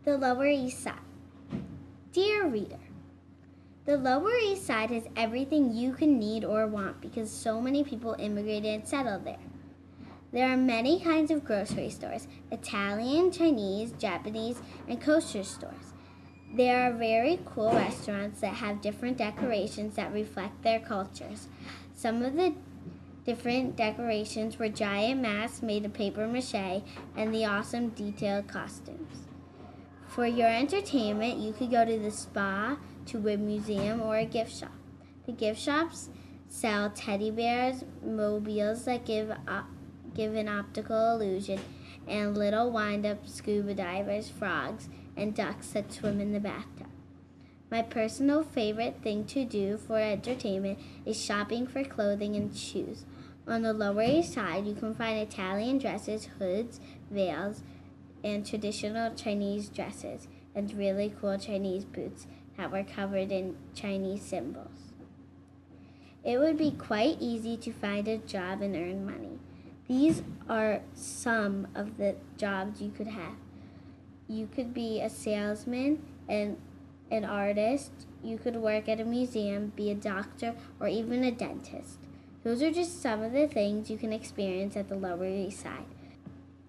The Lower East Side. Dear reader, the Lower East Side has everything you can need or want because so many people immigrated and settled there. There are many kinds of grocery stores: Italian, Chinese, Japanese, and kosher stores. There are very cool restaurants that have different decorations that reflect their cultures. Some of the different decorations were giant masks made of paper mache and the awesome detailed costumes. For your entertainment, you could go to the spa, to a museum, or a gift shop. The gift shops sell teddy bears, mobiles that give an optical illusion, and little wind-up scuba divers, frogs, and ducks that swim in the bathtub. My personal favorite thing to do for entertainment is shopping for clothing and shoes. On the Lower East Side, you can find Italian dresses, hoods, veils, and traditional Chinese dresses, and really cool Chinese boots that were covered in Chinese symbols. It would be quite easy to find a job and earn money. These are some of the jobs you could have. You could be a salesman and an artist. You could work at a museum, be a doctor, or even a dentist. Those are just some of the things you can experience at the Lower East Side.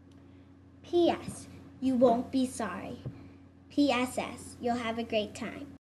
P.S. You won't be sorry. P.S.S. You'll have a great time.